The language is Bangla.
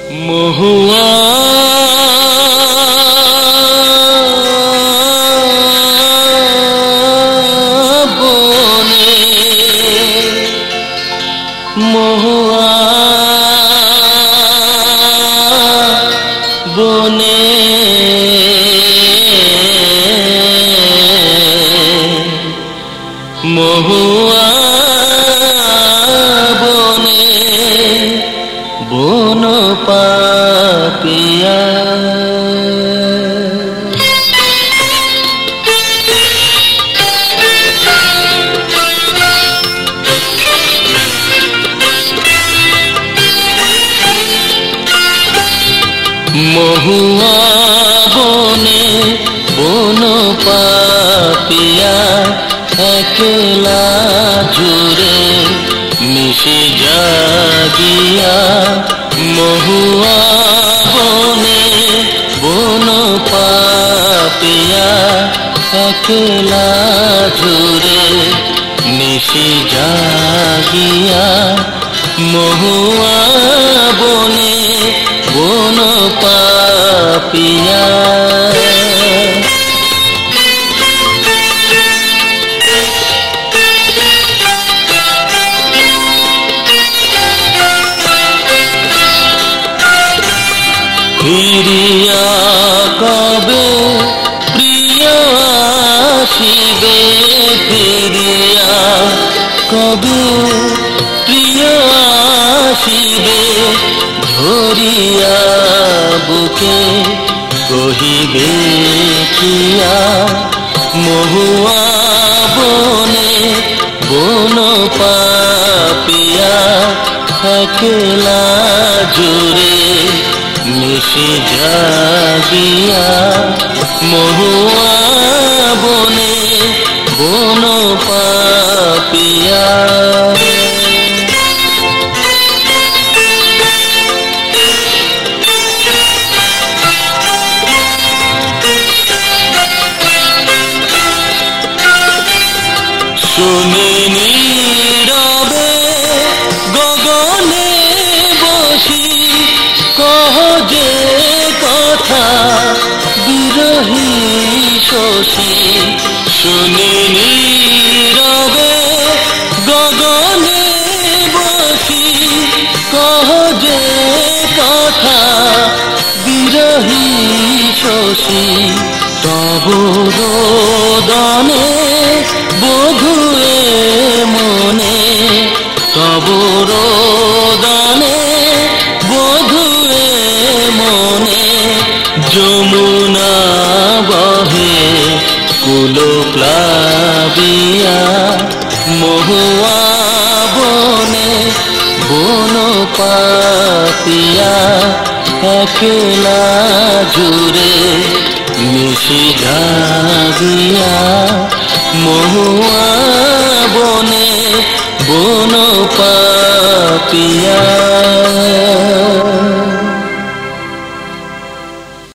মহুয়া বনে মহুয়া বনে মহুয়া বনে বন পাপিয়া মহুয়া বনে বন পাপিয়া একলা জুড়ে মিশে জাগিয়া মহুয়া বনে বন পাপিয়া একলা জুড়ে মিশে জাগিয়া মহুয়া বনে বন পাপিয়া ফিরিয়া কবে প্রিয় আসিবে ফিরিয়া কবে প্রিয় আসিবে ধরিয়া বুকে কহিবে কিয়া মহুয়া বনে বন পাপিয়া একলা জুড়ে মিশে জাগিয়া মহুয়া বনে বন পাপিয়া শুনি নীরবে গগনে বসি কহ যে কথা বিরহী শশী শুনি নীরবে গগনে বসি কহ যে কথা বিরহী শশী তব রোদনে বধুয়ে মনে তব রোদনে বধুয়ে মনে যমুনা বহে কুল প্লাবিয়া মহুয়া বনে বন পাপিয়া একলা জুড়ে মিশে জাগিয়া মহুয়া বনে বন পাপিয়া